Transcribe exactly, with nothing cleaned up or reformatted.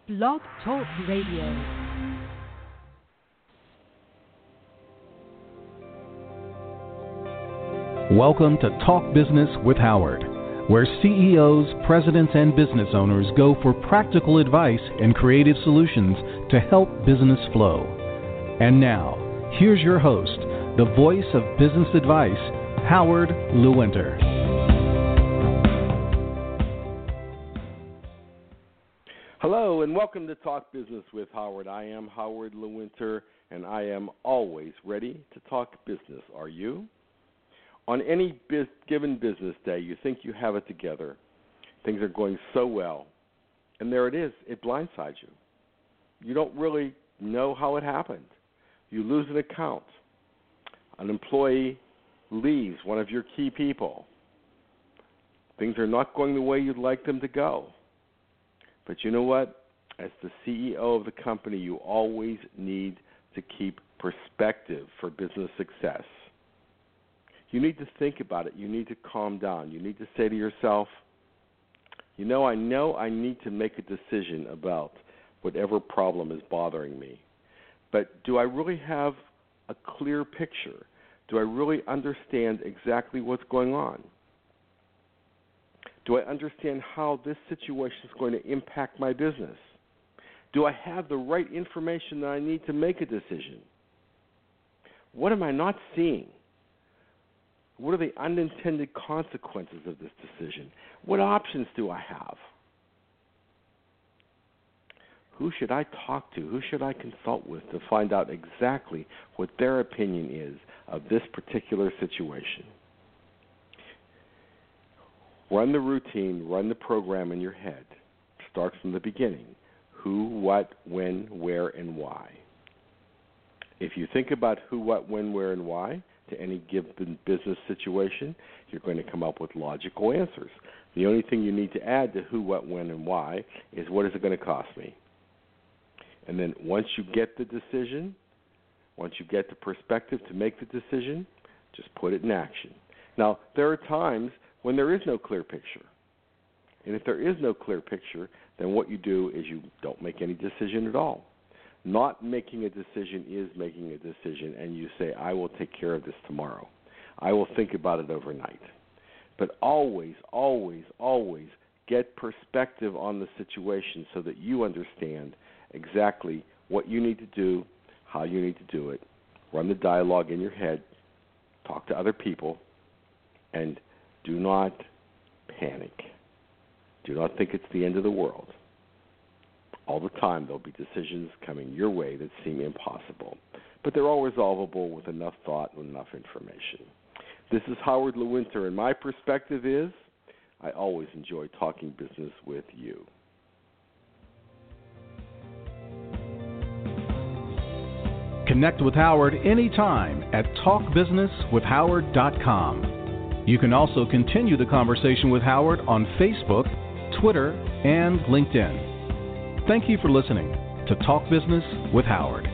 Blog Talk Radio. Welcome to Talk Business with Howard, where C E Os, presidents, and business owners go for practical advice and creative solutions to help business flow. And now, here's your host, the voice of business advice, Howard Lewinter. Hello, and welcome to Talk Business with Howard. I am Howard Lewinter, and I am always ready to talk business. Are you? On any biz- given business day, you think you have it together. Things are going so well, and there it is. It blindsides you. You don't really know how it happened. You lose an account. An employee leaves, one of your key people. Things are not going the way you'd like them to go. But you know what? As the C E O of the company, you always need to keep perspective for business success. You need to think about it. You need to calm down. You need to say to yourself, you know, I know I need to make a decision about whatever problem is bothering me. But do I really have a clear picture? Do I really understand exactly what's going on? Do I understand how this situation is going to impact my business? Do I have the right information that I need to make a decision? What am I not seeing? What are the unintended consequences of this decision? What options do I have? Who should I talk to? Who should I consult with to find out exactly what their opinion is of this particular situation? Run the routine, run the program in your head. Start from the beginning. Who, what, when, where, and why. If you think about who, what, when, where, and why to any given business situation, you're going to come up with logical answers. The only thing you need to add to who, what, when, and why is what is it going to cost me? And then once you get the decision, once you get the perspective to make the decision, just put it in action. Now, there are times when there is no clear picture. And if there is no clear picture, then what you do is you don't make any decision at all. Not making a decision is making a decision, and you say, I will take care of this tomorrow. I will think about it overnight. But always, always, always get perspective on the situation so that you understand exactly what you need to do, how you need to do it. Run the dialogue in your head, talk to other people, and do not panic. Do not think it's the end of the world. All the time there'll be decisions coming your way that seem impossible, but they're all resolvable with enough thought and enough information. This is Howard Lewinter, and my perspective is I always enjoy talking business with you. Connect with Howard anytime at talk business with howard dot com. You can also continue the conversation with Howard on Facebook, Twitter, and LinkedIn. Thank you for listening to Talk Business with Howard.